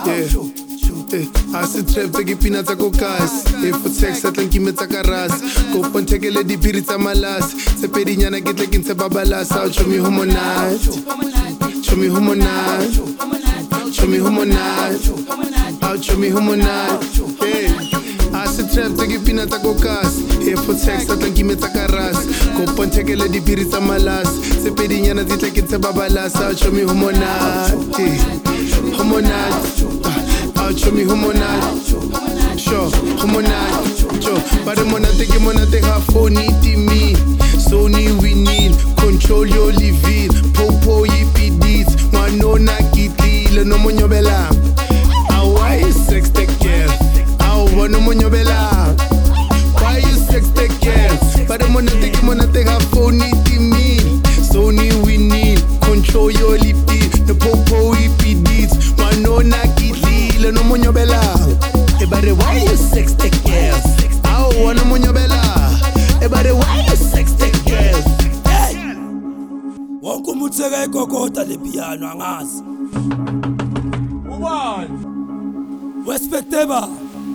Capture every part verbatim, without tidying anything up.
Yeah, I sit trap take peanuts a cocas. If for sex, I think you met a caras. Go pon take a lady pirita malas. Se perinyana get like in se babalas. Out show me homo night. Show me homo night. Show me homo night. Out show me homo night. Yeah. I sit trap take peanuts a cocas. If for sex, I think you met a caras. Go pon take a lady pirita malas. Se perinyana get like in se babalas. Out show me homo night. Homo night. Out show me homo night. Sure, homo night. Sure, but the mona take mona take her phone to me. Sony we need control your living. Popo yipidies. Mano na kitile no monyo bela. Why you sex take care? How no monyo bela? Why you sex take care? But the mona take mona take her phone to me. Sony we need control your living. The popo yipidies. Mano na kitile no monyo bela. Everybody, why you sex take care? I wanna monyo bela. Everybody, why you sex take care? Hey, wonke umutheka ikokota le piano angazi. Ubani? Respectable.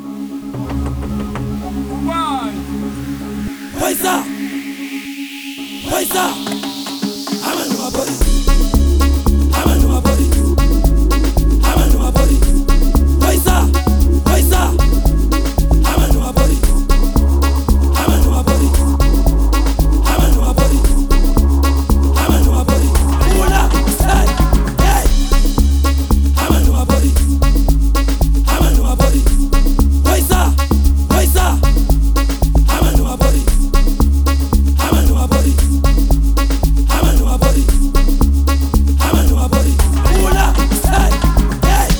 Ubani? Paisa. Paisa. Amanu mabori. Amanu mabori. Amanu mabori. Paisa. Paisa. Amanu mabori. Amanu mabori. Amanu mabori. Amanu mabori. Mula. Hey. Hey. Amanu mabori. Amanu mabori. Paisa. Paisa. Amanu mabori. Amanu mabori. Amanu mabori. Amanu mabori. Mula. Hey. Hey.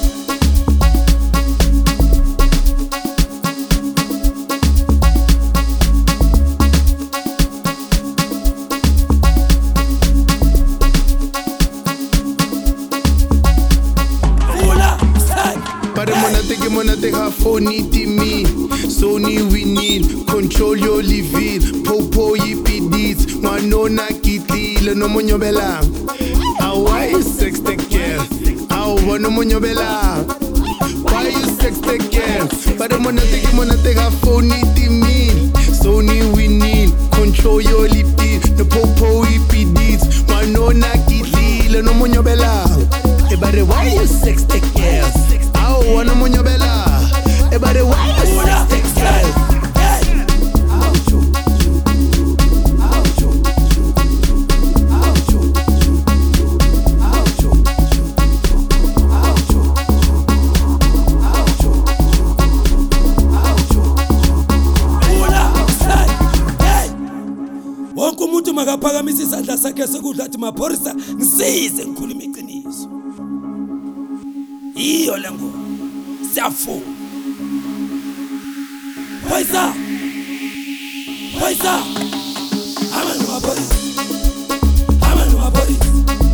Mula. Hey. But the mona take mona take her phone to me. Sony we need control your living. Popo yipidies. Mano na kitile no monyo bela. Why you sex take care? I wanna monyo bela. Why you sex take care? But the mona take mona take her phone to me. Sony we need control your living. The popo yipidies. Mano na kitile no monyo bela. Everybody, why you sex take care? I wanna monyo bela. Everybody, why you sex take care? Hey. Wonke umuntu makaphakamisa isandla sakhe sokudla athi maphorisa ngisize ngikhuluma iqiniso. Iyo le ngoma siyafuna. Paisa. Paisa. Amanu mabori. Amanu mabori.